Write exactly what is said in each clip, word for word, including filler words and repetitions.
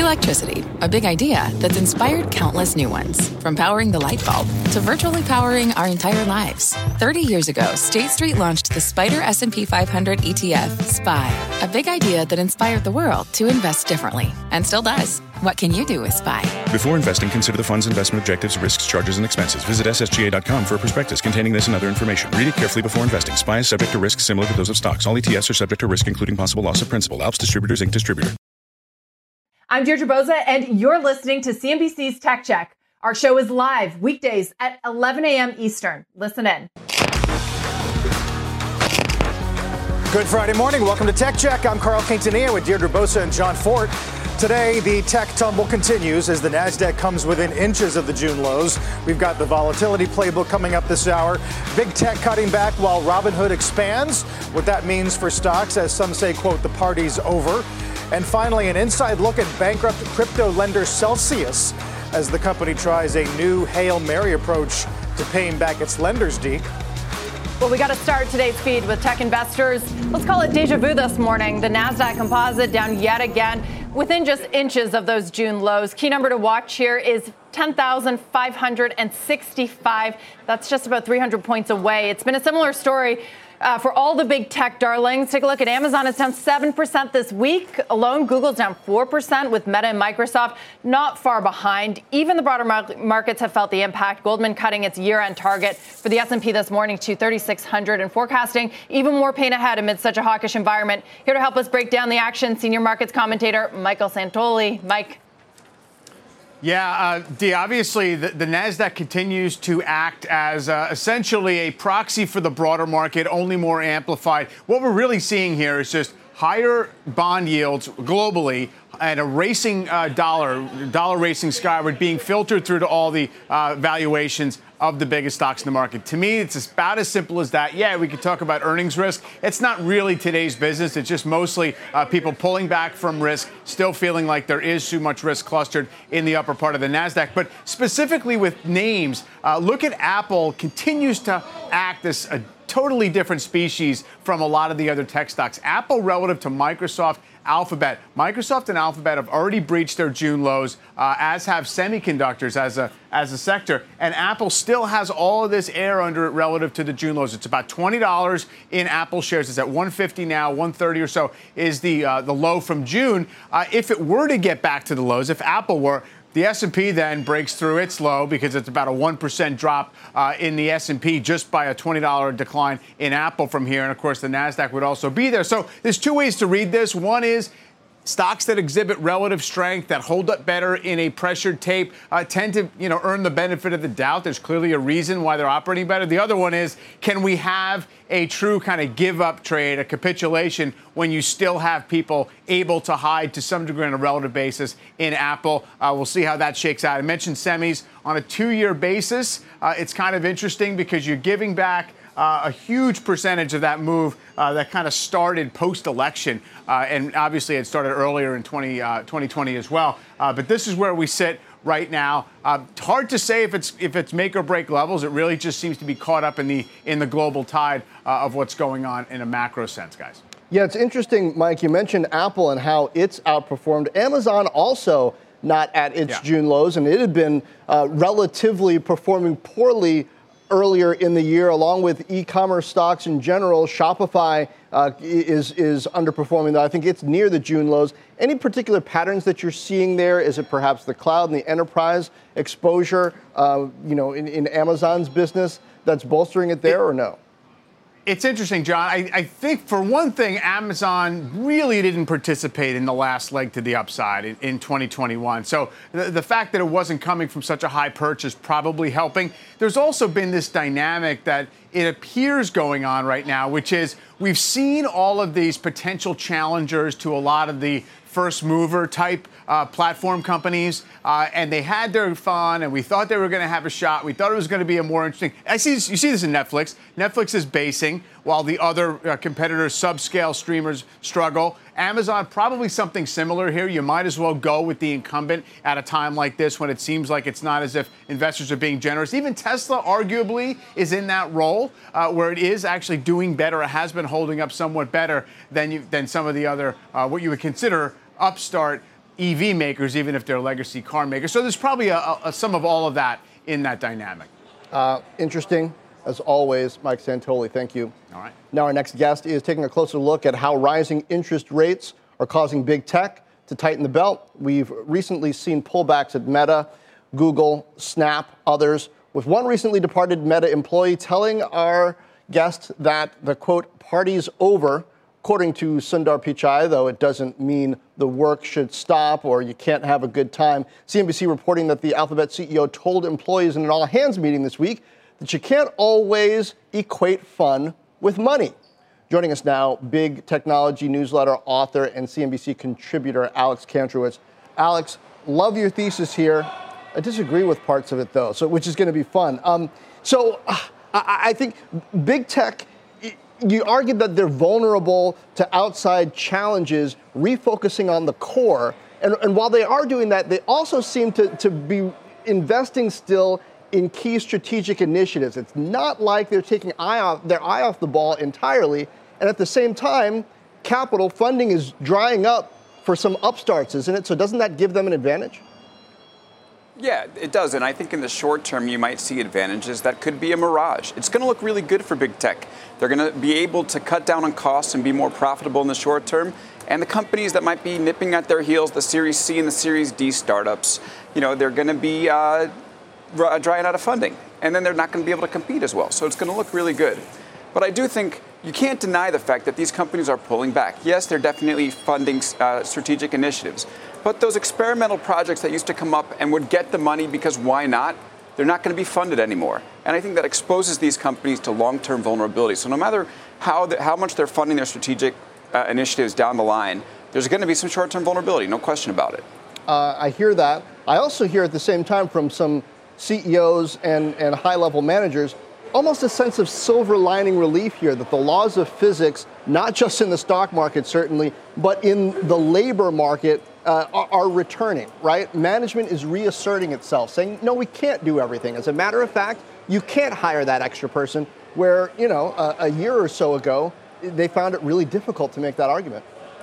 Electricity, a big idea that's inspired countless new ones. From powering the light bulb to virtually powering our entire lives. thirty years ago, State Street launched the Spider S and P five hundred E T F, S P Y, a big idea that inspired the world to invest differently, and still does. What can you do with S P Y? Before investing, consider the fund's investment objectives, risks, charges, and expenses. Visit S S G A dot com for a prospectus containing this and other information. Read it carefully before investing. S P Y is subject to risks similar to those of stocks. All E T Fs are subject to risk, including possible loss of principal. Alps Distributors, Incorporated. Distributor. I'm Deirdre Boza, and you're listening to C N B C's Tech Check. Our show is live weekdays at eleven a.m. Eastern. Listen in. Good Friday morning. Welcome to Tech Check. I'm Carl Quintanilla with Deirdre Boza and John Fort. Today, the tech tumble continues as the NASDAQ comes within inches of the June lows. We've got the volatility playbook coming up this hour. Big tech cutting back while Robinhood expands. What that means for stocks, as some say, quote, the party's over. And finally, an inside look at bankrupt crypto lender Celsius as the company tries a new Hail Mary approach to paying back its lenders, Deke. Well, we got to start today's feed with tech investors. Let's call it deja vu this morning. The NASDAQ composite down yet again within just inches of those June lows. Key number to watch here is ten thousand five hundred sixty-five. That's just about three hundred points away. It's been a similar story Uh, for all the big tech darlings. Take a look at Amazon. It's down seven percent this week alone. Google's down four percent with Meta and Microsoft not far behind. Even the broader mar- markets have felt the impact. Goldman cutting its year-end target for the S and P this morning to thirty-six hundred and forecasting even more pain ahead amid such a hawkish environment. Here to help us break down the action, senior markets commentator Michael Santoli. Mike. Yeah, uh, Dee, obviously the, the NASDAQ continues to act as uh, essentially a proxy for the broader market, only more amplified. What we're really seeing here is just higher bond yields globally and a racing uh, dollar, dollar racing skyward, being filtered through to all the uh, valuations of the biggest stocks in the market. To me, it's about as simple as that. Yeah, we could talk about earnings risk. It's not really today's business. It's just mostly uh, people pulling back from risk, still feeling like there is too much risk clustered in the upper part of the NASDAQ. But specifically with names, uh, look at Apple continues to act as a totally different species from a lot of the other tech stocks. Apple relative to Microsoft, Alphabet. Microsoft and Alphabet have already breached their June lows, uh, as have semiconductors as a as a sector. And Apple still has all of this air under it relative to the June lows. It's about twenty dollars in Apple shares. It's at one fifty now, one thirty or so is the uh, the low from June. Uh, if it were to get back to the lows, if Apple were, the S and P then breaks through its low because it's about a one percent drop uh, in the S and P just by a twenty dollars decline in Apple from here. And, of course, the NASDAQ would also be there. So there's two ways to read this. One is stocks that exhibit relative strength, that hold up better in a pressured tape, uh, tend to, you know, earn the benefit of the doubt. There's clearly a reason why they're operating better. The other one is, can we have a true kind of give-up trade, a capitulation, when you still have people able to hide to some degree on a relative basis in Apple? Uh, we'll see how that shakes out. I mentioned semis on a two-year basis. Uh, it's kind of interesting because you're giving back Uh, a huge percentage of that move uh, that kind of started post-election. Uh, and obviously it started earlier in twenty, uh, twenty twenty as well. Uh, but this is where we sit right now. Uh, hard to say if it's if it's make or break levels. It really just seems to be caught up in the in the global tide uh, of what's going on in a macro sense, guys. Yeah, it's interesting, Mike. You mentioned Apple and how it's outperformed. Amazon also not at its yeah. June lows, and it had been uh, relatively performing poorly earlier in the year, along with e-commerce stocks in general. Shopify uh, is is underperforming, though. I think it's near the June lows. Any particular patterns that you're seeing there? Is it perhaps the cloud and the enterprise exposure, uh, you know, in, in Amazon's business that's bolstering it there, or no? It's interesting, John. I, I think, for one thing, Amazon really didn't participate in the last leg to the upside in, in twenty twenty-one. So the, the fact that it wasn't coming from such a high purchase probably helping. There's also been this dynamic that it appears going on right now, which is we've seen all of these potential challengers to a lot of the first mover type uh, platform companies, uh, and they had their fun, and we thought they were going to have a shot. We thought it was going to be a more interesting. I see. You see this in Netflix. Netflix is basing while the other uh, competitors, subscale streamers, struggle. Amazon, probably something similar here. You might as well go with the incumbent at a time like this when it seems like it's not as if investors are being generous. Even Tesla, arguably, is in that role uh, where it is actually doing better. It has been holding up somewhat better than you, than some of the other, uh, what you would consider upstart E V makers, even if they're legacy car makers. So there's probably a, a, a sum of all of that in that dynamic. Uh, interesting, as always, Mike Santoli. Thank you. All right. Now our next guest is taking a closer look at how rising interest rates are causing big tech to tighten the belt. We've recently seen pullbacks at Meta, Google, Snap, others, with one recently departed Meta employee telling our guest that the, quote, party's over, according to Sundar Pichai, though it doesn't mean the work should stop or you can't have a good time. C N B C reporting that the Alphabet C E O told employees in an all-hands meeting this week that you can't always equate fun with money. Joining us now, big technology newsletter author and C N B C contributor Alex Kantrowitz. Alex, love your thesis here. I disagree with parts of it, though, so which is going to be fun. Um, so uh, I, I think big tech, you argued that they're vulnerable to outside challenges, refocusing on the core. And, and while they are doing that, they also seem to, to be investing still in key strategic initiatives. It's not like they're taking eye off, their eye off the ball entirely. And at the same time, capital funding is drying up for some upstarts, isn't it? So doesn't that give them an advantage? Yeah, it does. And I think in the short term, you might see advantages that could be a mirage. It's going to look really good for big tech. They're going to be able to cut down on costs and be more profitable in the short term. And the companies that might be nipping at their heels, the Series C and the Series D startups, you know, they're going to be uh, drying out of funding. And then they're not going to be able to compete as well. So it's going to look really good. But I do think you can't deny the fact that these companies are pulling back. Yes, they're definitely funding uh, strategic initiatives. But those experimental projects that used to come up and would get the money because why not, they're not going to be funded anymore. And I think that exposes these companies to long-term vulnerability. So no matter how the, how much they're funding their strategic uh, initiatives down the line, there's going to be some short-term vulnerability, no question about it. Uh, I hear that. I also hear at the same time from some C E Os and, and high-level managers almost a sense of silver lining relief here, that the laws of physics, not just in the stock market certainly, but in the labor market, uh, are, are returning, right? Management is reasserting itself, saying, no, we can't do everything. As a matter of fact, you can't hire that extra person, where, you know, a, a year or so ago, they found it really difficult to make that argument.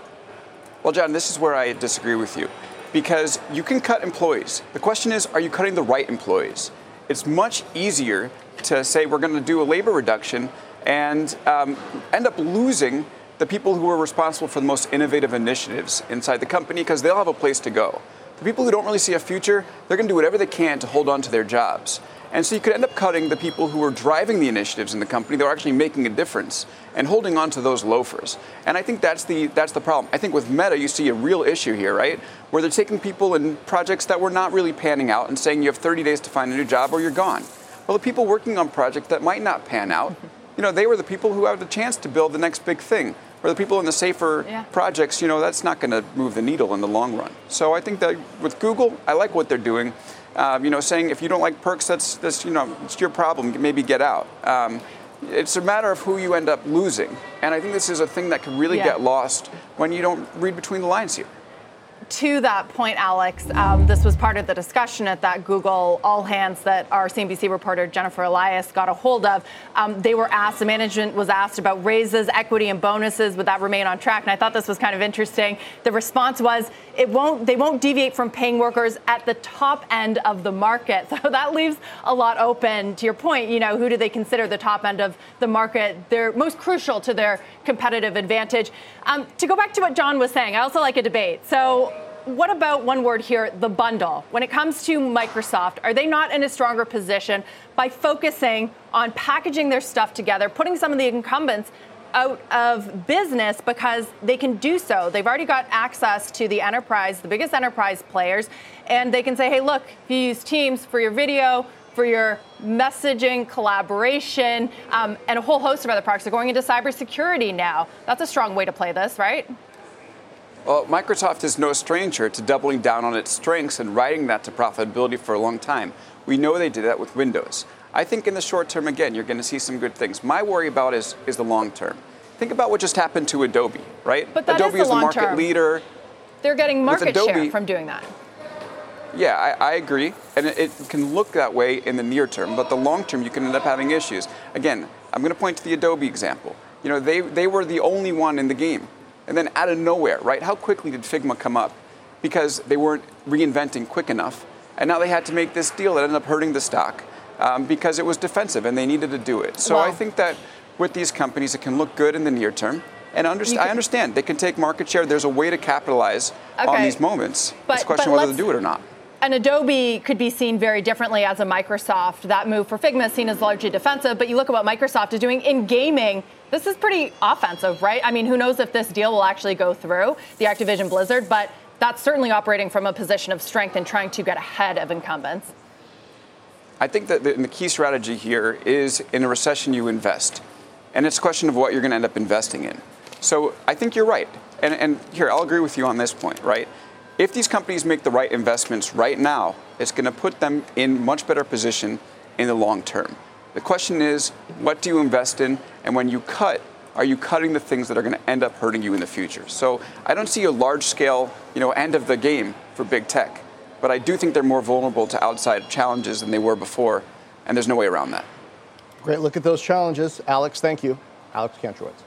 Well, John, this is where I disagree with you, because you can cut employees. The question is, are you cutting the right employees? It's much easier to say we're going to do a labor reduction and um, end up losing the people who are responsible for the most innovative initiatives inside the company, because they'll have a place to go. The people who don't really see a future, they're going to do whatever they can to hold on to their jobs. And so you could end up cutting the people who are driving the initiatives in the company that are actually making a difference and holding on to those loafers. And I think that's the that's the problem. I think with Meta, you see a real issue here, right? Where they're taking people in projects that were not really panning out and saying you have thirty days to find a new job or you're gone. Well, the people working on projects that might not pan out, you know, they were the people who had the chance to build the next big thing. Or the people in the safer yeah. projects, you know, that's not going to move the needle in the long run. So I think that with Google, I like what they're doing. Um, you know, saying if you don't like perks, that's, that's, you know, it's your problem, maybe get out. Um, it's a matter of who you end up losing. And I think this is a thing that can really yeah. get lost when you don't read between the lines here. To that point, Alex, um, this was part of the discussion at that Google All Hands that our C N B C reporter Jennifer Elias got a hold of. Um, they were asked, the management was asked about raises, equity, and bonuses. Would that remain on track? And I thought this was kind of interesting. The response was, it won't. They won't deviate from paying workers at the top end of the market. So that leaves a lot open. To your point, you know, who do they consider the top end of the market? They're most crucial to their competitive advantage. Um, to go back to what John was saying, I also like a debate. So what about one word here, the bundle? When it comes to Microsoft, are they not in a stronger position by focusing on packaging their stuff together, putting some of the incumbents out of business because they can do so? They've already got access to the enterprise, the biggest enterprise players, and they can say, hey, look, if you use Teams for your video, for your messaging, collaboration, um, and a whole host of other products. They're going into cybersecurity now. That's a strong way to play this, right? Well, Microsoft is no stranger to doubling down on its strengths and riding that to profitability for a long time. We know they did that with Windows. I think in the short term, again, you're going to see some good things. My worry about is, is the long term. Think about what just happened to Adobe, right? But that Adobe is the, is the long market term. leader. They're getting market Adobe, share from doing that. Yeah, I, I agree. And it, it can look that way in the near term, but the long term, you can end up having issues. Again, I'm going to point to the Adobe example. You know, they, they were the only one in the game. And then out of nowhere, right? How quickly did Figma come up? because they weren't reinventing quick enough. And now they had to make this deal that ended up hurting the stock um, because it was defensive and they needed to do it. So wow. I think that with these companies, it can look good in the near term. And underst- can- I understand they can take market share. There's a way to capitalize okay. on these moments. But, it's a question but whether to do it or not. And Adobe could be seen very differently as a Microsoft. That move for Figma is seen as largely defensive, but you look at what Microsoft is doing in gaming, this is pretty offensive, right? I mean, who knows if this deal will actually go through, the Activision Blizzard, but that's certainly operating from a position of strength and trying to get ahead of incumbents. I think that the, the key strategy here is in a recession you invest. And it's a question of what you're going to end up investing in. So I think you're right. And, and here, I'll agree with you on this point, right? If these companies make the right investments right now, it's going to put them in much better position in the long term. The question is, what do you invest in? And when you cut, are you cutting the things that are going to end up hurting you in the future? So I don't see a large-scale, you know, end of the game for big tech. But I do think they're more vulnerable to outside challenges than they were before. And there's no way around that. Great look at those challenges. Alex, thank you. Alex Kantrowitz.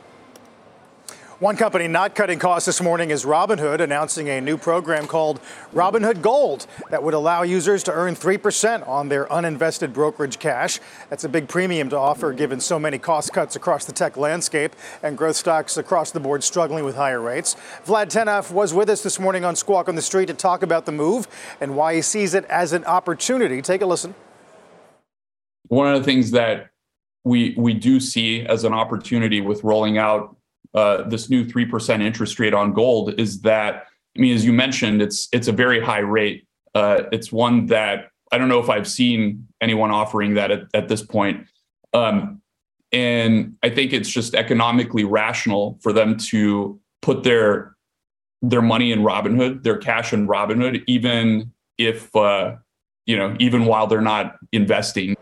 One company not cutting costs this morning is Robinhood, announcing a new program called Robinhood Gold that would allow users to earn three percent on their uninvested brokerage cash. That's a big premium to offer given so many cost cuts across the tech landscape and growth stocks across the board struggling with higher rates. Vlad Tenev was with us this morning on Squawk on the Street to talk about the move and why he sees it as an opportunity. Take a listen. One of the things that we we do see as an opportunity with rolling out Uh, this new three percent interest rate on gold is that, I mean, as you mentioned, it's it's a very high rate. Uh, it's one that I don't know if I've seen anyone offering that at, at this point. Um, and I think it's just economically rational for them to put their their money in Robinhood, their cash in Robinhood, even if, uh, you know, even while they're not investing.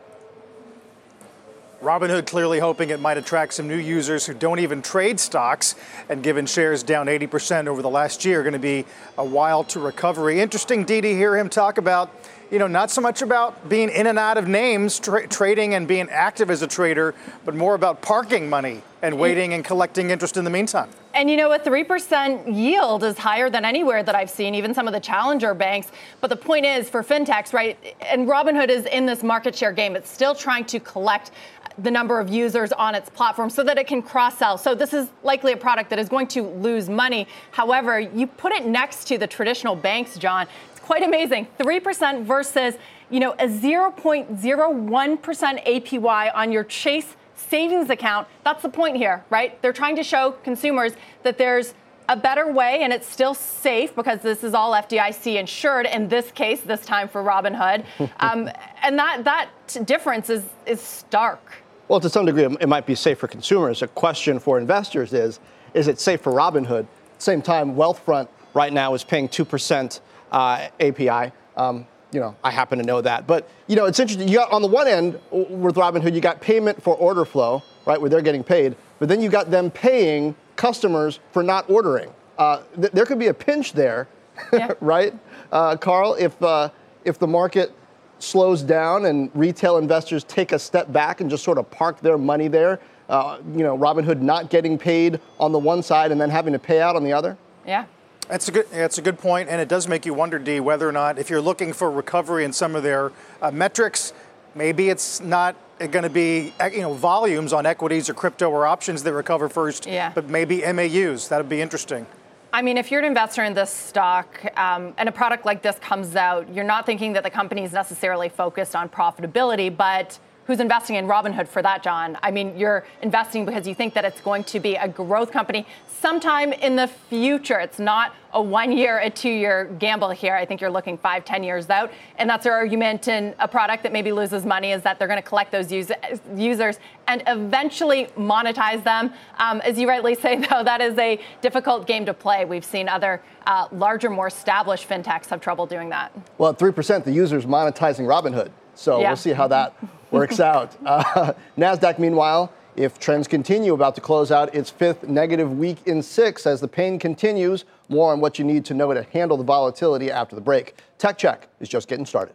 Robinhood clearly hoping it might attract some new users who don't even trade stocks, and given shares down eighty percent over the last year, going to be a while to recovery. Interesting, Dee, to hear him talk about, you know, not so much about being in and out of names, tra- trading and being active as a trader, but more about parking money and waiting and collecting interest in the meantime. And, you know, a three percent yield is higher than anywhere that I've seen, even some of the challenger banks. But the point is, for fintechs, right, and Robinhood is in this market share game. It's still trying to collect the number of users on its platform so that it can cross-sell. So this is likely a product that is going to lose money. However, you put it next to the traditional banks, John. It's quite amazing. three percent versus, you know, a zero point zero one percent A P Y on your Chase savings account. That's the point here, right? They're trying to show consumers that there's a better way, and it's still safe because this is all F D I C insured in this case, this time for Robinhood. Um, and that that difference is is stark. Well, to some degree, it might be safe for consumers. A question for investors is, is it safe for Robinhood? At the same time, Wealthfront right now is paying two percent uh, A P I. Um, you know, I happen to know that. But, you know, it's interesting. You got, on the one end, with Robinhood, you got payment for order flow, right, where they're getting paid. But then you got them paying customers for not ordering. Uh, th- there could be a pinch there, yeah. right, uh, Carl, if uh, if the market slows down and retail investors take a step back and just sort of park their money there, uh, you know, Robinhood not getting paid on the one side and then having to pay out on the other? Yeah. That's a good. That's a good point, and it does make you wonder, Dee, whether or not, if you're looking for recovery in some of their uh, metrics, maybe it's not going to be, you know, volumes on equities or crypto or options that recover first, yeah. but maybe M A Us. That would be interesting. I mean, if you're an investor in this stock um, and a product like this comes out, you're not thinking that the company is necessarily focused on profitability, but who's investing in Robinhood for that, John? I mean, you're investing because you think that it's going to be a growth company sometime in the future. It's not a one-year, a two-year gamble here. I think you're looking five, ten years out. And that's their argument in a product that maybe loses money, is that they're going to collect those us- users and eventually monetize them. Um, as you rightly say, though, that is a difficult game to play. We've seen other uh, larger, more established fintechs have trouble doing that. Well, at three percent, the user's monetizing Robinhood. So yeah. We'll see how that works out. Uh, NASDAQ, meanwhile, if trends continue, about to close out its fifth negative week in six as the pain continues. More on what you need to know to handle the volatility after the break. Tech Check is just getting started.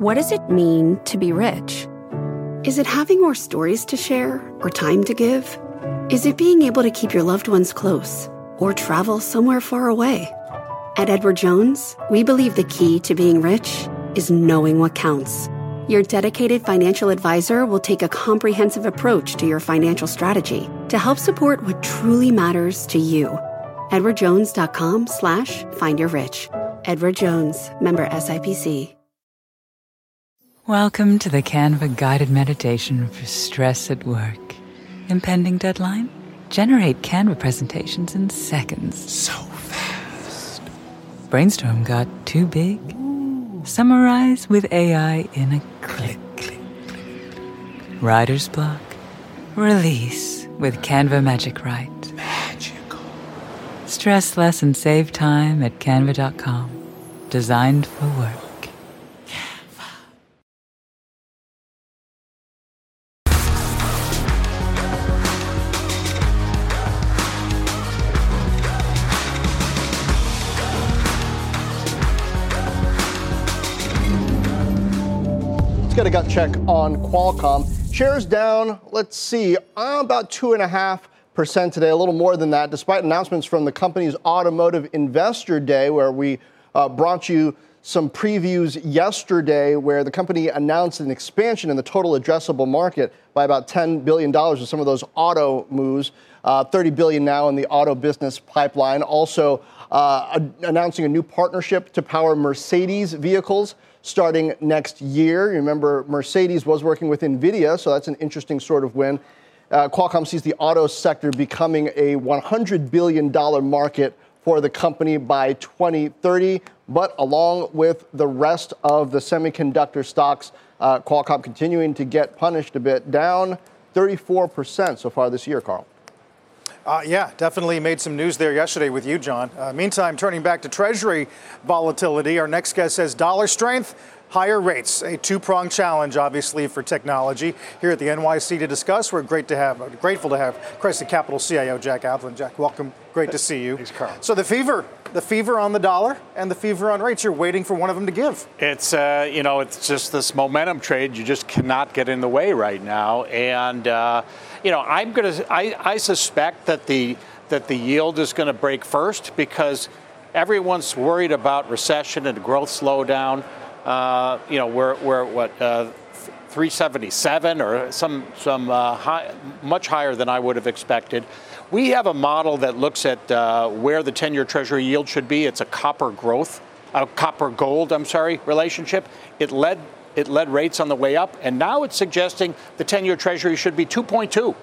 What does it mean to be rich? Is it having more stories to share or time to give? Is it being able to keep your loved ones close or travel somewhere far away? At Edward Jones, we believe the key to being rich is knowing what counts. Your dedicated financial advisor will take a comprehensive approach to your financial strategy to help support what truly matters to you. edwardjones.com slash find your rich. Edward Jones, member S I P C. Welcome to the Canva guided meditation for stress at work. Impending deadline? Generate Canva presentations in seconds. So fast. Brainstorm got too big? Ooh. Summarize with A I in a click. click, click. Writer's block? Release with Canva Magic Write. Magical. Stress less and save time at canva dot com. Designed for work. Get a gut check on Qualcomm. Shares down, let's see, uh, about two point five percent today, a little more than that, despite announcements from the company's Automotive Investor Day, where we uh, brought you some previews yesterday, where the company announced an expansion in the total addressable market by about ten billion dollars with some of those auto moves, uh, thirty billion dollars now in the auto business pipeline. Also uh, a- announcing a new partnership to power Mercedes vehicles starting next year. You remember, Mercedes was working with NVIDIA, so that's an interesting sort of win. Uh, Qualcomm sees the auto sector becoming a one hundred billion dollars market for the company by twenty thirty. But along with the rest of the semiconductor stocks, uh, Qualcomm continuing to get punished a bit, down thirty-four percent so far this year, Carl. Uh, yeah, definitely made some news there yesterday with you, John. Uh, meantime, turning back to Treasury volatility, our next guest says dollar strength, higher rates, a two-pronged challenge, obviously, for technology. Here at the N Y C to discuss, we're great to have, uh, grateful to have Crescent Capital C I O Jack Aplin. Jack, welcome. Great to see you. Thanks, Carl. So the fever, the fever on the dollar and the fever on rates, you're waiting for one of them to give. It's, uh, you know, it's just this momentum trade. You just cannot get in the way right now. And, uh, you know, I'm going to, I, I suspect that the, that the yield is going to break first because everyone's worried about recession and growth slowdown. Uh, you know, we're, we're what, uh, three seventy-seven or some, some uh, high, much higher than I would have expected. We have a model that looks at uh, where the ten-year Treasury yield should be. It's a copper growth, a copper gold, I'm sorry, relationship. It led it led rates on the way up, and now it's suggesting the ten-year Treasury should be two point two.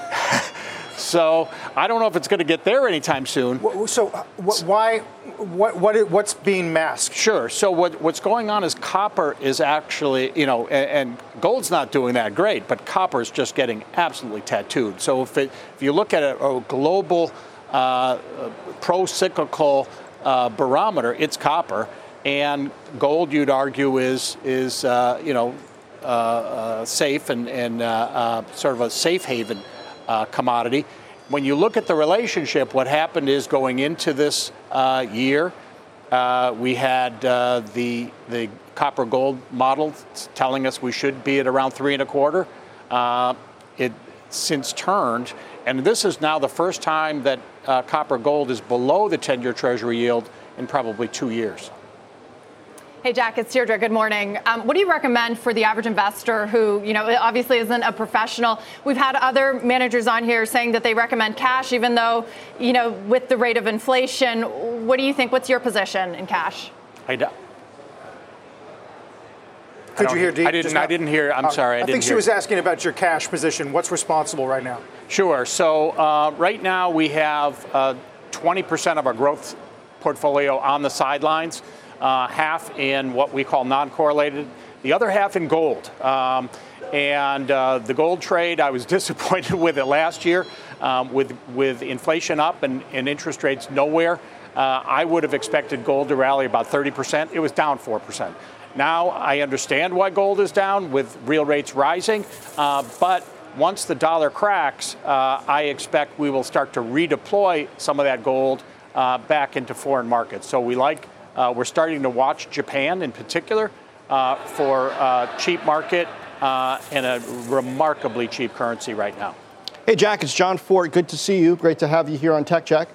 So I don't know if it's going to get there anytime soon. So why, what, what, what's being masked? Sure. So what, what's going on is copper is actually, you know, and, and gold's not doing that great, but copper is just getting absolutely tattooed. So if, it, if you look at a, a global uh, pro-cyclical uh, barometer, it's copper. And gold, you'd argue, is, is uh, you know, uh, uh, safe and, and uh, uh, sort of a safe haven Uh, commodity. When you look at the relationship, what happened is going into this uh, year, uh, we had uh, the the copper gold model telling us we should be at around three and a quarter. Uh, it since turned, and this is now the first time that uh, copper gold is below the ten-year Treasury yield in probably two years. Hey, Jack, it's Deirdre. Good morning. Um, what do you recommend for the average investor who, you know, obviously isn't a professional? We've had other managers on here saying that they recommend cash, even though, you know, with the rate of inflation. What do you think? What's your position in cash? I do. Could you hear? I didn't. I didn't hear. I'm uh, sorry. I, I didn't think she hear. was asking about your cash position. What's responsible right now? Sure. So uh, right now we have uh, twenty percent of our growth portfolio on the sidelines. Uh, half in what we call non-correlated, the other half in gold. Um, and uh, the gold trade, I was disappointed with it last year. Um, with with inflation up and, and interest rates nowhere, uh, I would have expected gold to rally about thirty percent. It was down four percent. Now I understand why gold is down with real rates rising, uh, but once the dollar cracks, uh, I expect we will start to redeploy some of that gold uh, back into foreign markets. So we like Uh, we're starting to watch Japan in particular uh, for uh, cheap market uh, and a remarkably cheap currency right now. Hey, Jack, it's John Fort. Good to see you. Great to have you here on Tech Check.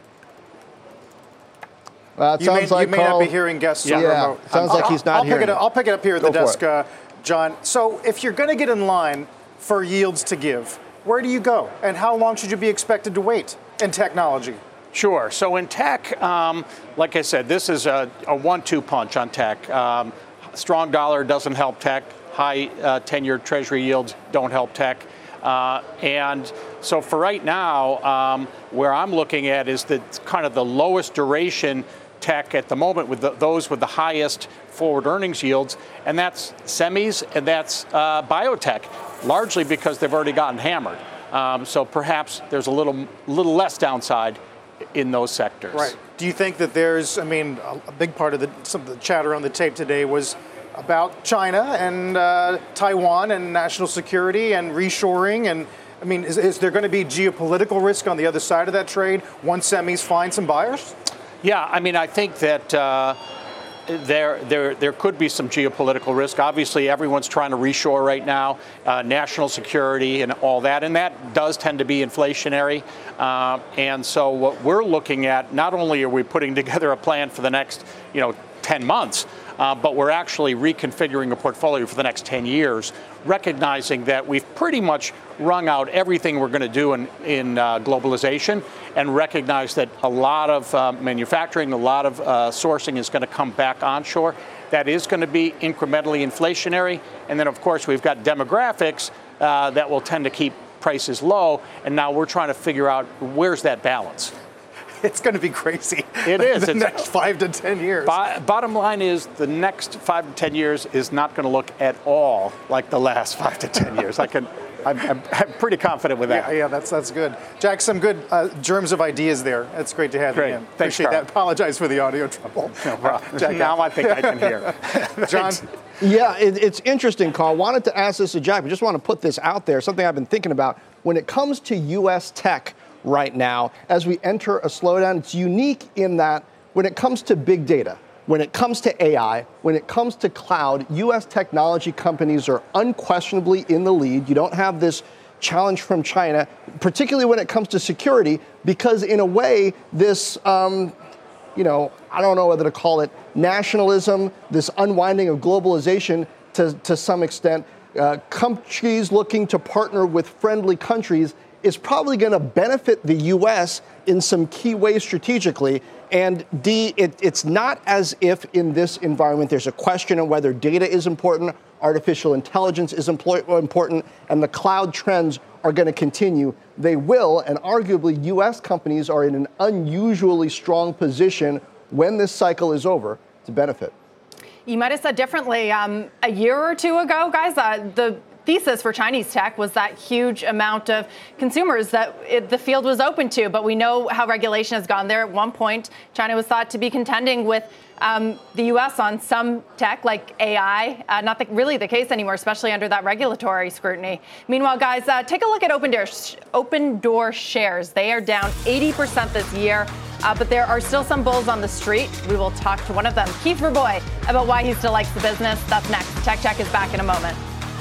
Uh, it you sounds may, like you may Carl, not be hearing guests yeah, on yeah. remote. Sounds I'll, like he's not I'll here. Pick it up, I'll pick it up here at Go the desk, uh, John. So if you're going to get in line for yields to give, where do you go? And how long should you be expected to wait in technology? Sure. So in tech, um, like I said, this is a, a one two punch on tech. Um, strong dollar doesn't help tech. High uh, ten-year Treasury yields don't help tech. Uh, and so for right now, um, where I'm looking at is the kind of the lowest duration tech at the moment with the, those with the highest forward earnings yields, and that's semis and that's uh, biotech, largely because they've already gotten hammered. Um, so perhaps there's a little little less downside in those sectors. Right. Do you think that there's, I mean, a, a big part of the, some of the chatter on the tape today was about China and uh, Taiwan and national security and reshoring, and I mean, is, is there going to be geopolitical risk on the other side of that trade once semis find some buyers? Yeah, I mean, I think that uh, there, there, there could be some geopolitical risk. Obviously, everyone's trying to reshore right now, uh, national security and all that, and that does tend to be inflationary. Uh, and so, what we're looking at, not only are we putting together a plan for the next, you know, ten months, uh, but we're actually reconfiguring a portfolio for the next ten years, recognizing that we've pretty much wrung out everything we're going to do in, in uh, globalization, and recognize that a lot of uh, manufacturing, a lot of uh, sourcing is going to come back onshore. That is going to be incrementally inflationary. And then, of course, we've got demographics uh, that will tend to keep prices low. And now we're trying to figure out where's that balance. It's going to be crazy. It is. The it's, next five to ten years. Bo- bottom line is the next five to ten years is not going to look at all like the last five to ten years. I can, I'm, I'm, I'm pretty confident with that. Yeah, yeah, that's that's good. Jack, some good uh, germs of ideas there. It's great to have Great. you in. Thanks, Appreciate Carl. that. Apologize for the audio trouble. No problem. Jack, now I think I can hear. John? Yeah, it, it's interesting, Carl. Wanted to ask this to Jack, but just want to put this out there, something I've been thinking about. When it comes to U S tech right now, as we enter a slowdown, it's unique in that when it comes to big data, when it comes to A I, when it comes to cloud, U S technology companies are unquestionably in the lead. You don't have this challenge from China, particularly when it comes to security, because in a way, this, um, you know, I don't know whether to call it nationalism, this unwinding of globalization to, to some extent, uh, countries looking to partner with friendly countries is probably going to benefit the U S in some key ways strategically. And D, it, it's not as if in this environment there's a question of whether data is important, artificial intelligence is employ- important, and the cloud trends are going to continue. They will, and arguably U S companies are in an unusually strong position when this cycle is over to benefit. You might have said differently um, a year or two ago, guys. Uh, the thesis for Chinese tech was that huge amount of consumers that it, the field was open to, but we know how regulation has gone there. At one point, China was thought to be contending with um, the U S on some tech like A I. Uh, not the, really the case anymore, especially under that regulatory scrutiny. Meanwhile, guys, uh, take a look at Open Door, Open Door shares. They are down eighty percent this year, uh, but there are still some bulls on the street. We will talk to one of them, Keith Verboy, about why he still likes the business. That's next. Tech Check is back in a moment.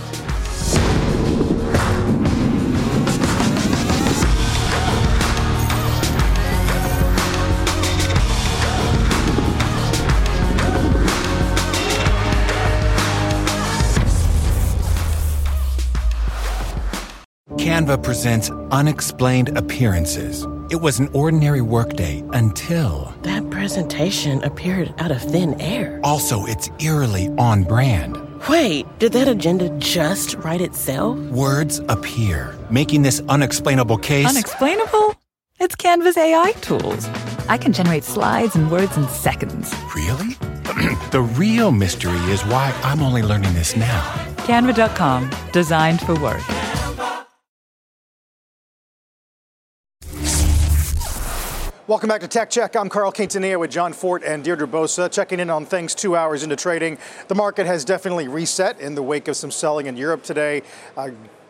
Canva presents Unexplained Appearances. It was an ordinary workday until... That presentation appeared out of thin air. Also, it's eerily on brand. Wait, did that agenda just write itself? Words appear, making this unexplainable case... Unexplainable? It's Canva's A I tools. I can generate slides and words in seconds. Really? The real mystery is why I'm only learning this now. Canva dot com, designed for work. Welcome back to Tech Check. I'm Carl Quintanilla with John Fort and Deirdre Bosa, checking in on things two hours into trading. The market has definitely reset in the wake of some selling in Europe today. Uh,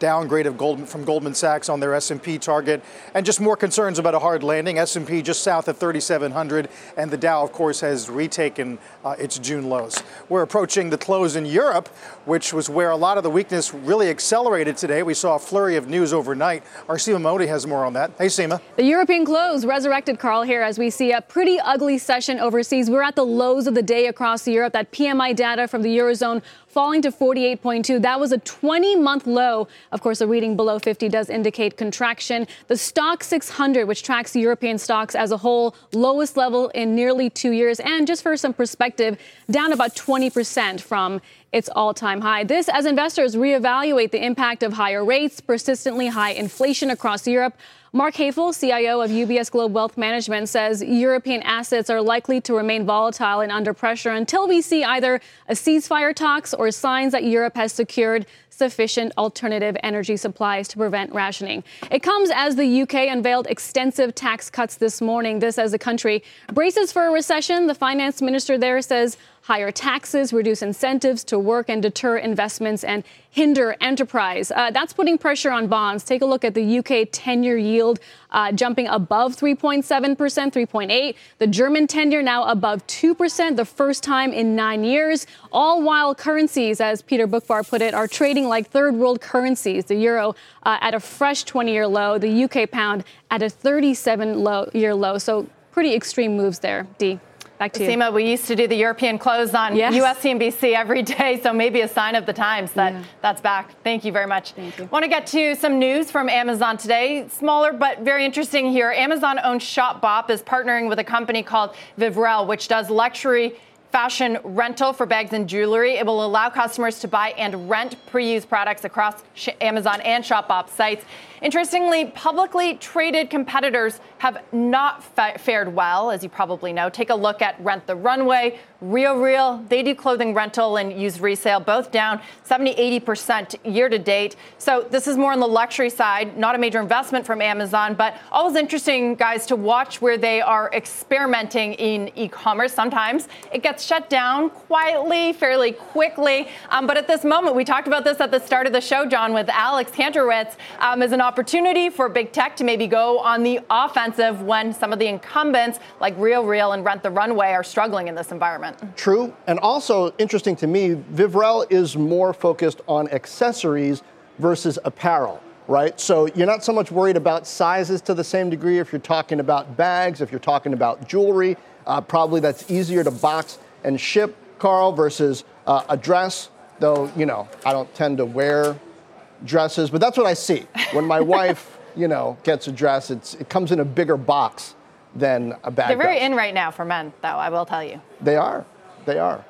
downgrade of Goldman, from Goldman Sachs on their S and P target, and just more concerns about a hard landing. S and P just south of thirty-seven hundred, and the Dow, of course, has retaken uh, its June lows. We're approaching the close in Europe, which was where a lot of the weakness really accelerated today. We saw a flurry of news overnight. Our Seema Modi has more on that. Hey, Seema. The European close resurrected, Carl, here as we see a pretty ugly session overseas. We're at the lows of the day across Europe. That P M I data from the Eurozone falling to forty-eight point two. That was a twenty-month low. Of course, a reading below fifty does indicate contraction. The Stock six hundred, which tracks European stocks as a whole, lowest level in nearly two years. And just for some perspective, down about twenty percent from its all-time high. This as investors reevaluate the impact of higher rates, persistently high inflation across Europe. Mark Hafel, C I O of U B S Global Wealth Management, says European assets are likely to remain volatile and under pressure until we see either a ceasefire talks or signs that Europe has secured sufficient alternative energy supplies to prevent rationing. It comes as the U K unveiled extensive tax cuts this morning. This as the country braces for a recession. The finance minister there says higher taxes reduce incentives to work and deter investments and hinder enterprise. Uh, that's putting pressure on bonds. Take a look at the U K ten-year yield uh, jumping above three point seven percent, three point eight. The German ten-year now above two percent, the first time in nine years. All while currencies, as Peter Bookbar put it, are trading like third world currencies. The euro uh, at a fresh twenty-year low, the U K pound at a thirty-seven-year low. So pretty extreme moves there, Dee. Back to you. Seema, we used to do the European close on yes. U S C N B C every day, so maybe a sign of the times that yeah. that's back. Thank you very much. Thank you. Want to get to some news from Amazon today. Smaller but very interesting here. Amazon-owned Shopbop is partnering with a company called Vivrel, which does luxury fashion rental for bags and jewelry. It will allow customers to buy and rent pre-used products across Amazon and Shopbop sites. Interestingly, publicly traded competitors have not fa- fared well, as you probably know. Take a look at Rent the Runway, RealReal. They do clothing rental and used resale, both down seventy, eighty percent year to date. So this is more on the luxury side, not a major investment from Amazon, but always interesting, guys, to watch where they are experimenting in e-commerce. Sometimes it gets shut down quietly, fairly quickly. Um, but at this moment, we talked about this at the start of the show, John, with Alex Kantorowicz, um, as an opportunity for big tech to maybe go on the offensive when some of the incumbents like RealReal and Rent the Runway are struggling in this environment. True. And also interesting to me, Vivrel is more focused on accessories versus apparel, right? So you're not so much worried about sizes to the same degree if you're talking about bags, if you're talking about jewelry. Uh, probably that's easier to box and ship, Carl, versus uh, a dress, though, you know, I don't tend to wear dresses, but that's what I see. When my wife, you know, gets a dress, it's, it comes in a bigger box than a bag. They're very does. in right now for men, though, I will tell you. They are. They are.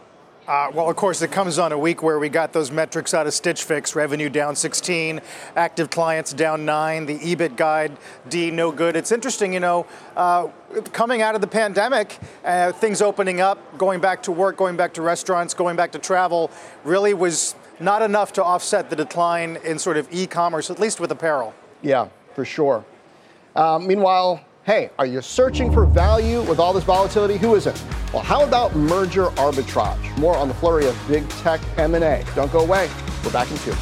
Uh, well, of course, it comes on a week where we got those metrics out of Stitch Fix. Revenue down sixteen, active clients down nine, the E B I T guide, D, no good. It's interesting, you know, uh, coming out of the pandemic, uh, things opening up, going back to work, going back to restaurants, going back to travel, really was not enough to offset the decline in sort of e-commerce, at least with apparel. Yeah, for sure. Uh, meanwhile, hey, are you searching for value with all this volatility? Who isn't? Well, how about merger arbitrage? More on the flurry of big tech M and A. Don't go away. We're back in two.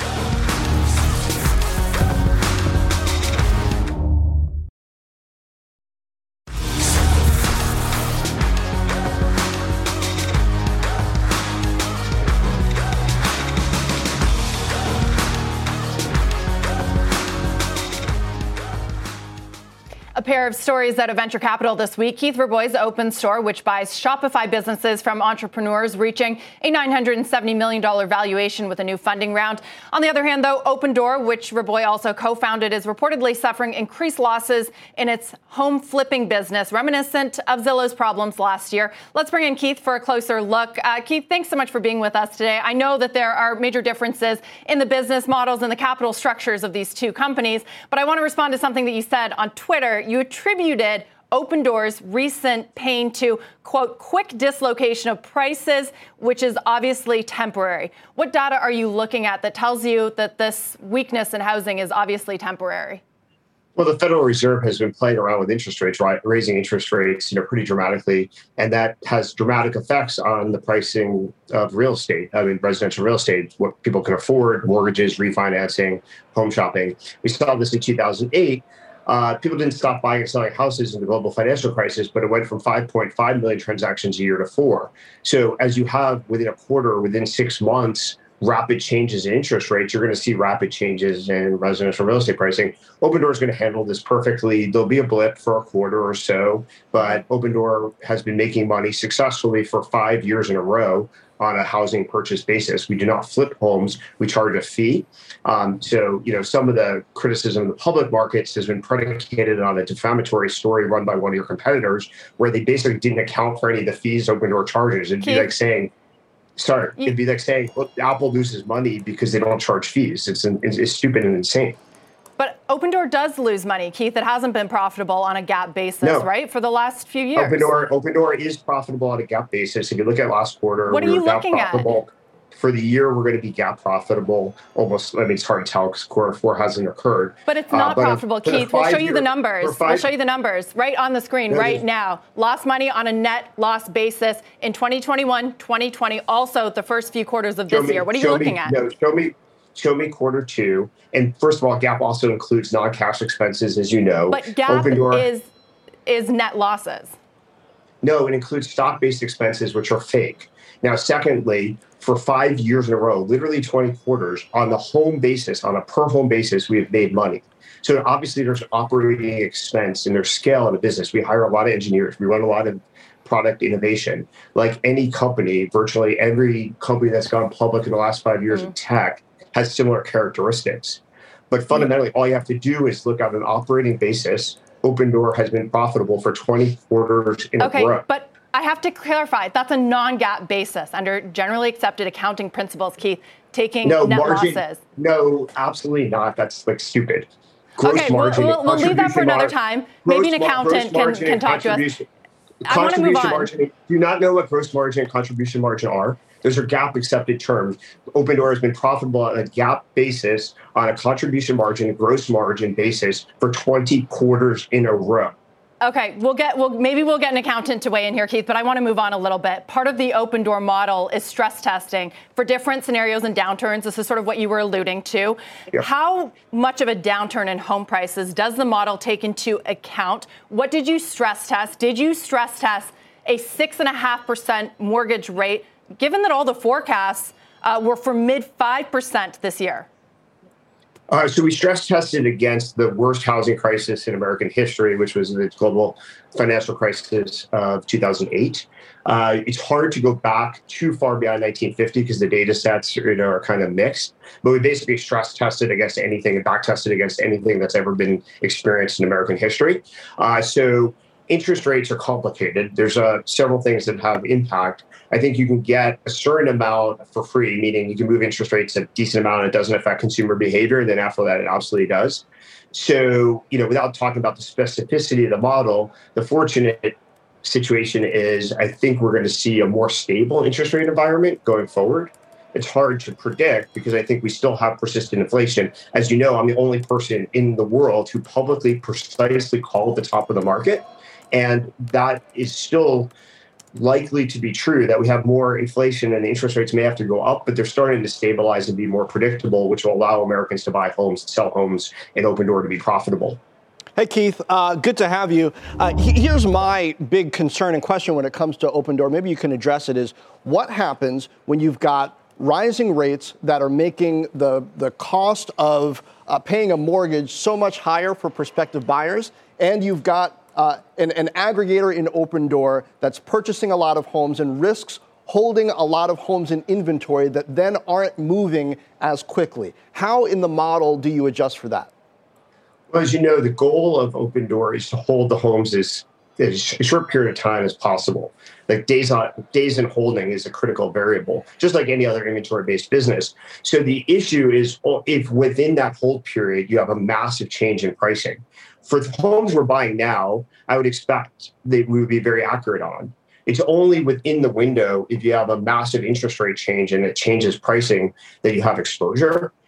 A pair of stories out of venture capital this week. Keith Rabois' Open Store, which buys Shopify businesses from entrepreneurs, reaching a nine hundred seventy million dollars valuation with a new funding round. On the other hand, though, Opendoor, which Rabois also co-founded, is reportedly suffering increased losses in its home flipping business, reminiscent of Zillow's problems last year. Let's bring in Keith for a closer look. Uh, Keith, thanks so much for being with us today. I know that there are major differences in the business models and the capital structures of these two companies, but I want to respond to something that you said on Twitter. You attributed Opendoor's recent pain to, quote, quick dislocation of prices, which is obviously temporary. What data are you looking at that tells you that this weakness in housing is obviously temporary? Well, the Federal Reserve has been playing around with interest rates, right, raising interest rates, you know, pretty dramatically, and that has dramatic effects on the pricing of real estate. I mean, residential real estate, what people can afford, mortgages, refinancing, home shopping. We saw this in two thousand eight. Uh, people didn't stop buying and selling houses in the global financial crisis, but it went from five point five million transactions a year to four. So as you have within a quarter, within six months, rapid changes in interest rates, you're going to see rapid changes in residential real estate pricing. Opendoor is going to handle this perfectly. There'll be a blip for a quarter or so, but Opendoor has been making money successfully for five years in a row on a housing purchase basis. We do not flip homes. We charge a fee. Um, so, you know, some of the criticism of the public markets has been predicated on a defamatory story run by one of your competitors, where they basically didn't account for any of the fees Opendoor charges. It'd be like saying, Sorry, it'd be like saying, well, Apple loses money because they don't charge fees. It's, it's, it's stupid and insane. But Opendoor does lose money, Keith. It hasn't been profitable on a GAAP basis, no. right, for the last few years. Opendoor, Opendoor is profitable on a GAAP basis. If you look at last quarter, what are we you were looking GAAP profitable. at? For the year, we're going to be GAAP profitable. Almost, I mean, it's hard to tell because quarter four hasn't occurred. But it's not uh, but profitable, a, Keith. We'll show you the numbers. Five, we'll show you the numbers right on the screen right is, now. Lost money on a net loss basis in twenty twenty-one, twenty twenty, also the first few quarters of this me, year. What are you looking me, at? No, show me. Show me quarter two. And first of all, GAAP also includes non-cash expenses, as you know. But GAAP Opendoor, is is net losses. No, it includes stock-based expenses, which are fake. Now, secondly, for five years in a row, literally twenty quarters, on the home basis, on a per home basis, we have made money. So obviously there's operating expense and there's scale in the business. We hire a lot of engineers. We run a lot of product innovation. Like any company, virtually every company that's gone public in the last five years mm-hmm. of tech has similar characteristics. But fundamentally, all you have to do is look at an operating basis. Opendoor has been profitable for twenty quarters in okay, a row. But I have to clarify, that's a non-GAAP basis under generally accepted accounting principles, Keith, taking no, net margin, losses. No, absolutely not. That's like stupid. Gross okay, margin we'll, we'll leave that for another time. Maybe an accountant can, can talk to us. I want to move on. Margin, do you not know what gross margin and contribution margin are? Those are GAAP accepted terms. Opendoor has been profitable on a GAAP basis, on a contribution margin, and gross margin basis for twenty quarters in a row. Okay, we'll get, we'll, maybe we'll get an accountant to weigh in here, Keith, but I want to move on a little bit. Part of the Opendoor model is stress testing for different scenarios and downturns. This is sort of what you were alluding to. Yeah. How much of a downturn in home prices does the model take into account? What did you stress test? Did you stress test a six point five percent mortgage rate, given that all the forecasts uh, were for mid five percent this year? Uh, so we stress tested against the worst housing crisis in American history, which was the global financial crisis of two thousand eight. Uh, it's hard to go back too far beyond nineteen fifty because the data sets you know, are kind of mixed. But we basically stress tested against anything and back tested against anything that's ever been experienced in American history. Uh, so interest rates are complicated. There's uh, several things that have impact. I think you can get a certain amount for free, meaning you can move interest rates a decent amount and it doesn't affect consumer behavior. And then after that, it absolutely does. So, you know, without talking about the specificity of the model, the fortunate situation is I think we're going to see a more stable interest rate environment going forward. It's hard to predict because I think we still have persistent inflation. As you know, I'm the only person in the world who publicly precisely called the top of the market. And that is still likely to be true, that we have more inflation and the interest rates may have to go up, but they're starting to stabilize and be more predictable, which will allow Americans to buy homes, sell homes, and Opendoor to be profitable. Hey, Keith, uh, good to have you. Uh, here's my big concern and question when it comes to Opendoor. Maybe you can address it is what happens when you've got rising rates that are making the, the cost of uh, paying a mortgage so much higher for prospective buyers, and you've got Uh, an, an aggregator in Opendoor that's purchasing a lot of homes and risks holding a lot of homes in inventory that then aren't moving as quickly. How in the model do you adjust for that? Well, as you know, the goal of Opendoor is to hold the homes as, as a short period of time as possible. Like days on days in holding is a critical variable, just like any other inventory-based business. So the issue is if within that hold period, you have a massive change in pricing. For the homes we're buying now, I would expect that we would be very accurate on. It's only within the window, if you have a massive interest rate change and it changes pricing, that you have exposure.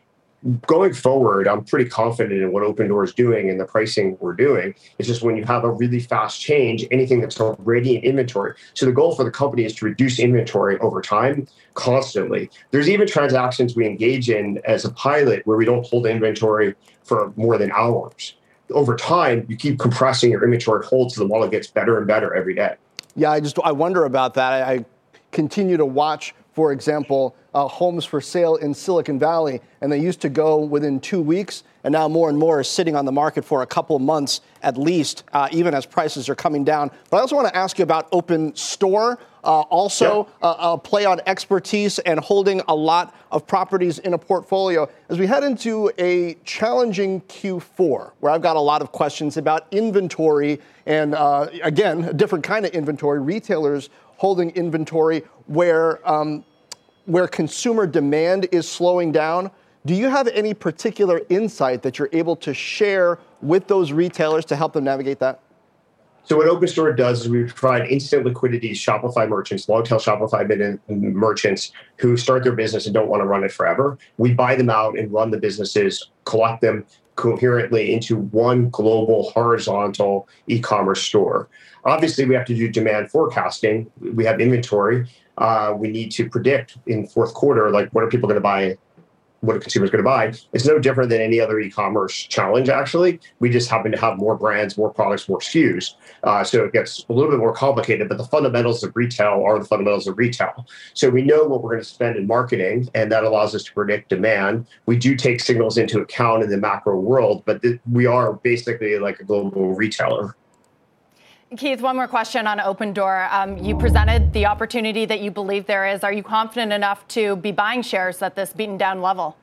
going forward, I'm pretty confident in what Opendoor is doing and the pricing we're doing. It's just when you have a really fast change, anything that's already in inventory. So the goal for the company is to reduce inventory over time constantly. There's even transactions we engage in as a pilot where we don't hold inventory for more than hours. Over time, you keep compressing your inventory hold so the wallet gets better and better every day. Yeah, I just I wonder about that. I, I continue to watch, for example, uh, homes for sale in Silicon Valley, and they used to go within two weeks, and now more and more are sitting on the market for a couple of months at least, uh, even as prices are coming down. But I also want to ask you about Opendoor, uh, also yeah. uh, a play on expertise and holding a lot of properties in a portfolio. As we head into a challenging Q four, where I've got a lot of questions about inventory and, uh, again, a different kind of inventory, retailers holding inventory where um, where consumer demand is slowing down. Do you have any particular insight that you're able to share with those retailers to help them navigate that? So what Opendoor does is we provide instant liquidity to Shopify merchants, long-tail Shopify merchants who start their business and don't want to run it forever. We buy them out and run the businesses, collect them coherently into one global horizontal e-commerce store. Obviously, we have to do demand forecasting. We have inventory. Uh, we need to predict in fourth quarter, like what are people going to buy, what are consumers going to buy. It's no different than any other e-commerce challenge, actually. We just happen to have more brands, more products, more S K Us. Uh, so it gets a little bit more complicated, but the fundamentals of retail are the fundamentals of retail. So we know what we're going to spend in marketing, and that allows us to predict demand. We do take signals into account in the macro world, but th- we are basically like a global retailer. Keith, one more question on Opendoor. Um, you presented the opportunity that you believe there is. Are you confident enough to be buying shares at this beaten down level?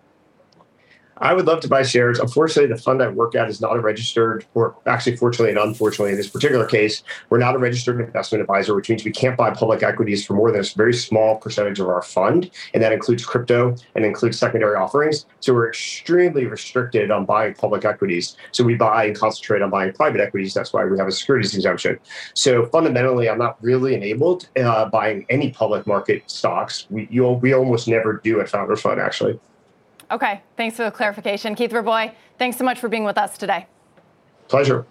I would love to buy shares. Unfortunately, the fund I work at is not a registered, or actually, fortunately and unfortunately, in this particular case, we're not a registered investment advisor, which means we can't buy public equities for more than a very small percentage of our fund. And that includes crypto and includes secondary offerings. So we're extremely restricted on buying public equities. So we buy and concentrate on buying private equities. That's why we have a securities exemption. So fundamentally, I'm not really enabled uh, buying any public market stocks. We, you, we almost never do at Founders Fund, actually. Okay, thanks for the clarification. Keith Rabois, thanks so much for being with us today. Pleasure.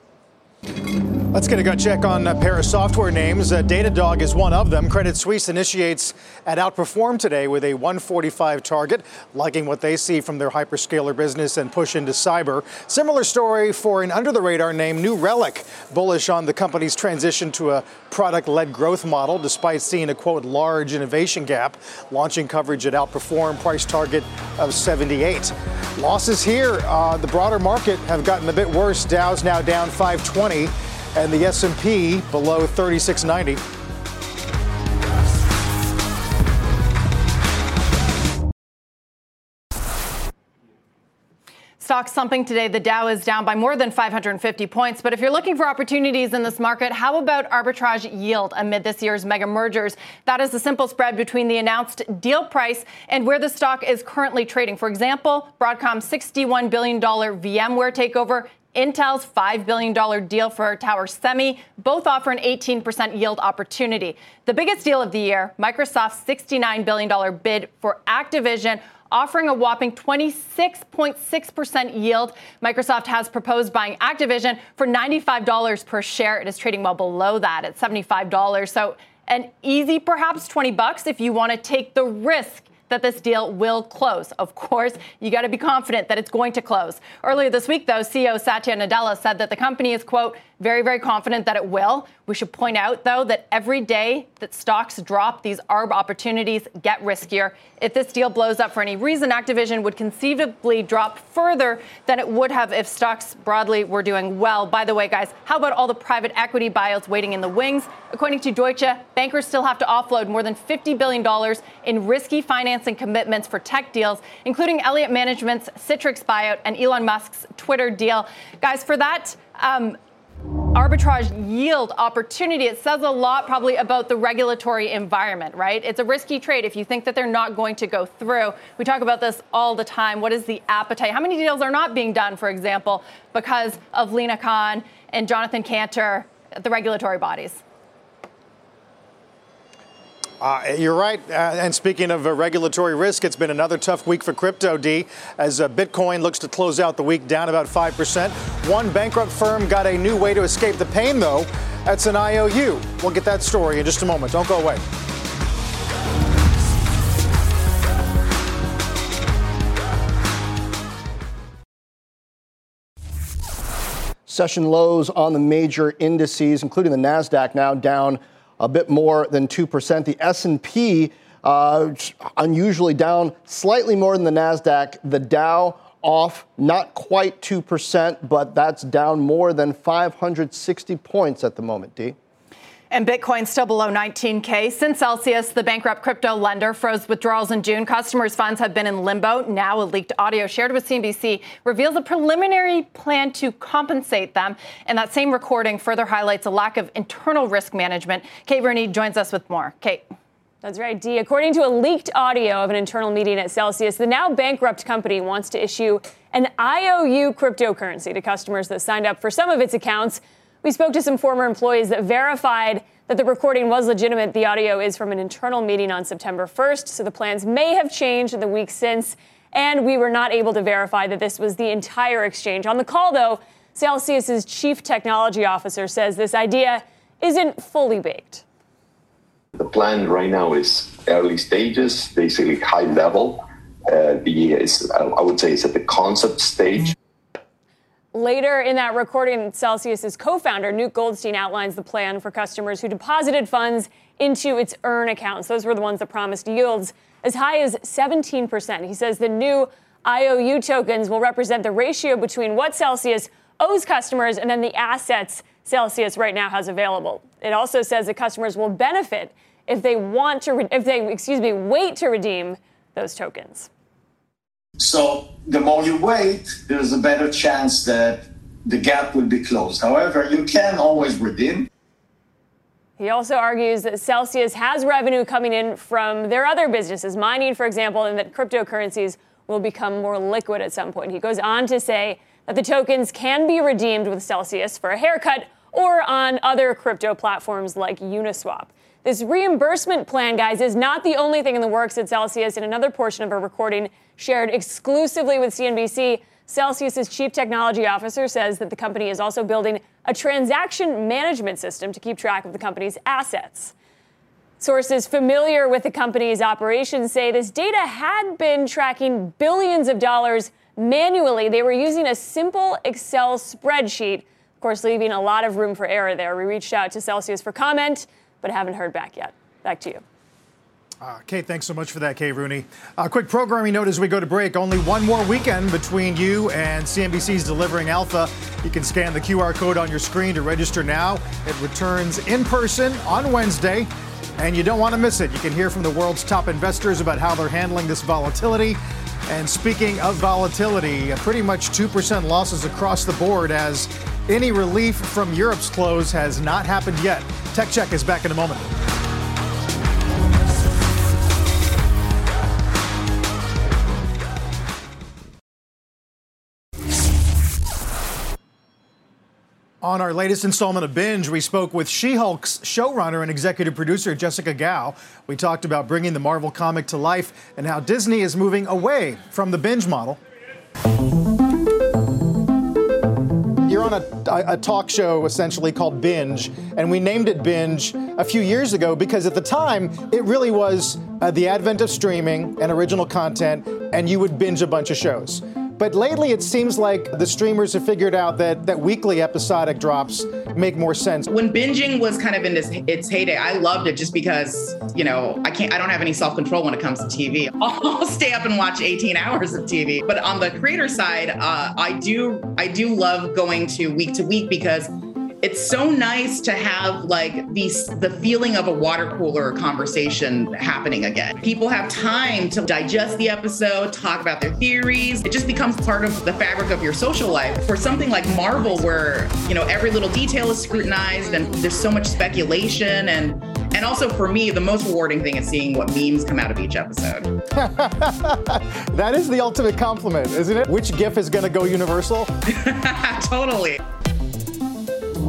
Let's get a gut check on a pair of software names. Uh, Datadog is one of them. Credit Suisse initiates at Outperform today with a one forty-five target, liking what they see from their hyperscaler business and push into cyber. Similar story for an under-the-radar name, New Relic, bullish on the company's transition to a product-led growth model, despite seeing a, quote, large innovation gap. Launching coverage at Outperform, price target of seventy-eight. Losses here, uh, the broader market have gotten a bit worse. Dow's now down five twenty. And the S and P below thirty-six ninety. Stocks slumping today. The Dow is down by more than five hundred fifty points. But if you're looking for opportunities in this market, how about arbitrage yield amid this year's mega mergers? That is the simple spread between the announced deal price and where the stock is currently trading. For example, Broadcom's sixty-one billion dollars VMware takeover, Intel's five billion dollars deal for Tower Semi, both offer an eighteen percent yield opportunity. The biggest deal of the year, Microsoft's sixty-nine billion dollars bid for Activision, offering a whopping twenty-six point six percent yield. Microsoft has proposed buying Activision for ninety-five dollars per share. It is trading well below that at seventy-five dollars. So an easy, perhaps twenty bucks if you want to take the risk that this deal will close. Of course, you got to be confident that it's going to close. Earlier this week, though, C E O Satya Nadella said that the company is, quote, very, very confident that it will. We should point out, though, that every day that stocks drop, these A R B opportunities get riskier. If this deal blows up for any reason, Activision would conceivably drop further than it would have if stocks broadly were doing well. By the way, guys, how about all the private equity buyouts waiting in the wings? According to Deutsche, bankers still have to offload more than fifty billion dollars in risky financing commitments for tech deals, including Elliott Management's Citrix buyout and Elon Musk's Twitter deal. Guys, for that, um, arbitrage yield opportunity, it says a lot probably about the regulatory environment, right? It's a risky trade if you think that they're not going to go through. We talk about this all the time. What is the appetite? How many deals are not being done, for example, because of Lena Khan and Jonathan Kanter, the regulatory bodies? Uh, you're right. Uh, and speaking of uh, regulatory risk, it's been another tough week for crypto, D, as uh, Bitcoin looks to close out the week down about five percent. One bankrupt firm got a new way to escape the pain, though. That's an I O U. We'll get that story in just a moment. Don't go away. Session lows on the major indices, including the NASDAQ, now down a bit more than two percent. The S and P, uh, unusually down slightly more than the NASDAQ. The Dow off not quite two percent, but that's down more than five hundred sixty points at the moment, D. And Bitcoin still below nineteen K. Since Celsius, the bankrupt crypto lender, froze withdrawals in June, customers' funds have been in limbo. Now a leaked audio shared with C N B C reveals a preliminary plan to compensate them. And that same recording further highlights a lack of internal risk management. Kate Rooney joins us with more. Kate. That's right, Dee. According to a leaked audio of an internal meeting at Celsius, the now bankrupt company wants to issue an I O U cryptocurrency to customers that signed up for some of its accounts. We spoke to some former employees that verified that the recording was legitimate. The audio is from an internal meeting on September first, so the plans may have changed in the weeks since, and we were not able to verify that this was the entire exchange. On the call, though, Celsius's chief technology officer says this idea isn't fully baked. The plan right now is early stages, basically high level. Uh, the is, I would say it's at the concept stage. Later in that recording, Celsius's co-founder, Newt Goldstein, outlines the plan for customers who deposited funds into its Earn accounts. Those were the ones that promised yields as high as seventeen percent. He says the new I O U tokens will represent the ratio between what Celsius owes customers and then the assets Celsius right now has available. It also says that customers will benefit if they want to, re- if they, excuse me, wait to redeem those tokens. So the more you wait, there's a better chance that the gap will be closed. However, you can always redeem. He also argues that Celsius has revenue coming in from their other businesses, mining, for example, and that cryptocurrencies will become more liquid at some point. He goes on to say that the tokens can be redeemed with Celsius for a haircut or on other crypto platforms like Uniswap. This reimbursement plan, guys, is not the only thing in the works at Celsius. In another portion of a recording shared exclusively with C N B C, Celsius's chief technology officer says that the company is also building a transaction management system to keep track of the company's assets. Sources familiar with the company's operations say this data had been tracking billions of dollars manually. They were using a simple Excel spreadsheet, of course, leaving a lot of room for error there. We reached out to Celsius for comment, but haven't heard back yet. Back to you. Uh, Kate, thanks so much for that, Kate Rooney. A uh, quick programming note as we go to break. Only one more weekend between you and C N B C's Delivering Alpha. You can scan the Q R code on your screen to register now. It returns in person on Wednesday, and you don't want to miss it. You can hear from the world's top investors about how they're handling this volatility. And speaking of volatility, pretty much two percent losses across the board as any relief from Europe's close has not happened yet. Tech Check is back in a moment. On our latest installment of Binge, we spoke with She-Hulk's showrunner and executive producer Jessica Gao. We talked about bringing the Marvel comic to life and how Disney is moving away from the binge model. You're on a, a talk show essentially called Binge, and we named it Binge a few years ago because at the time it really was uh, the advent of streaming and original content, and you would binge a bunch of shows. But lately, it seems like the streamers have figured out that, that weekly episodic drops make more sense. When binging was kind of in this, its heyday, I loved it just because, you know, I can't, I don't have any self-control when it comes to T V. I'll stay up and watch eighteen hours of T V. But on the creator side, uh, I do, I do love going to week to week because it's so nice to have like these, the feeling of a water cooler conversation happening again. People have time to digest the episode, talk about their theories. It just becomes part of the fabric of your social life. For something like Marvel, where, you know, every little detail is scrutinized and there's so much speculation, and and also for me, the most rewarding thing is seeing what memes come out of each episode. That is the ultimate compliment, isn't it? Which GIF is going to go universal? Totally.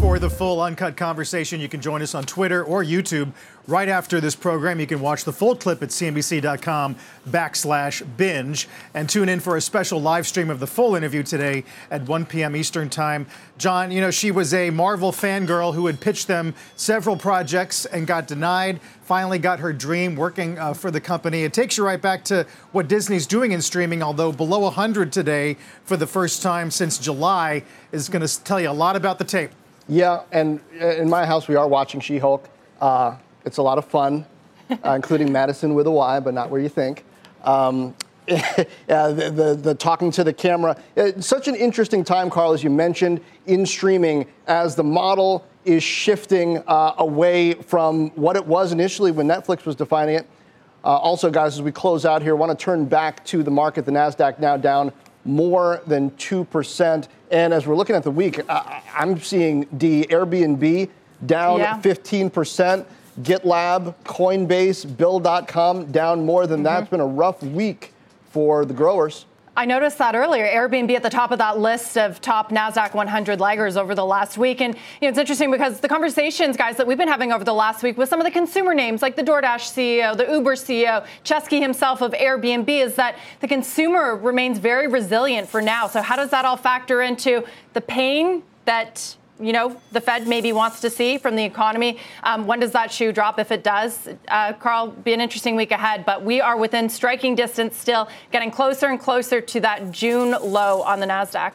For the full uncut conversation, you can join us on Twitter or YouTube. Right after this program, you can watch the full clip at cnbc.com backslash binge and tune in for a special live stream of the full interview today at one p.m. Eastern time. John, you know, she was a Marvel fangirl who had pitched them several projects and got denied, finally got her dream working uh, for the company. It takes you right back to what Disney's doing in streaming, although below one hundred today for the first time since July is going to tell you a lot about the tape. Yeah, and in my house, we are watching She-Hulk. Uh, it's a lot of fun, uh, including Madison with a Y, but not where you think. Um, yeah, the, the, the talking to the camera. It's such an interesting time, Carl, as you mentioned, in streaming, as the model is shifting uh, away from what it was initially when Netflix was defining it. Uh, also, guys, as we close out here, I want to turn back to the market. The NASDAQ now down more than two percent. And as we're looking at the week, I, I'm seeing the Airbnb down yeah. fifteen percent. GitLab, Coinbase, Bill dot com down more than mm-hmm. that. It's been a rough week for the growers. I noticed that earlier. Airbnb at the top of that list of top NASDAQ one hundred laggers over the last week. And you know, it's interesting because the conversations, guys, that we've been having over the last week with some of the consumer names like the DoorDash C E O, the Uber C E O, Chesky himself of Airbnb, is that the consumer remains very resilient for now. So how does that all factor into the pain that, you know, the Fed maybe wants to see from the economy? Um, when does that shoe drop, if it does? Uh, Carl, be an interesting week ahead, but we are within striking distance still, getting closer and closer to that June low on the NASDAQ.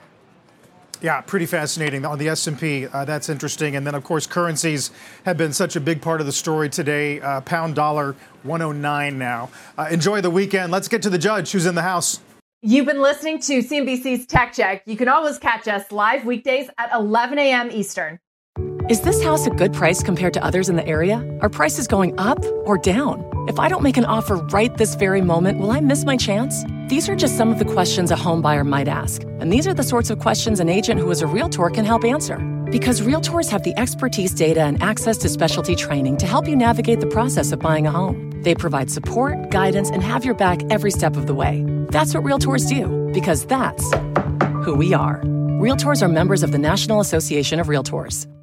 Yeah, pretty fascinating. On the S and P, uh, that's interesting. And then, of course, currencies have been such a big part of the story today. Uh, pound dollar, one oh nine now. Uh, enjoy the weekend. Let's get to the judge who's in the house. You've been listening to C N B C's Tech Check. You can always catch us live weekdays at eleven a.m. Eastern. Is this house a good price compared to others in the area? Are prices going up or down? If I don't make an offer right this very moment, will I miss my chance? These are just some of the questions a home buyer might ask. And these are the sorts of questions an agent who is a Realtor can help answer. Because Realtors have the expertise, data, and access to specialty training to help you navigate the process of buying a home. They provide support, guidance, and have your back every step of the way. That's what Realtors do, because that's who we are. Realtors are members of the National Association of Realtors.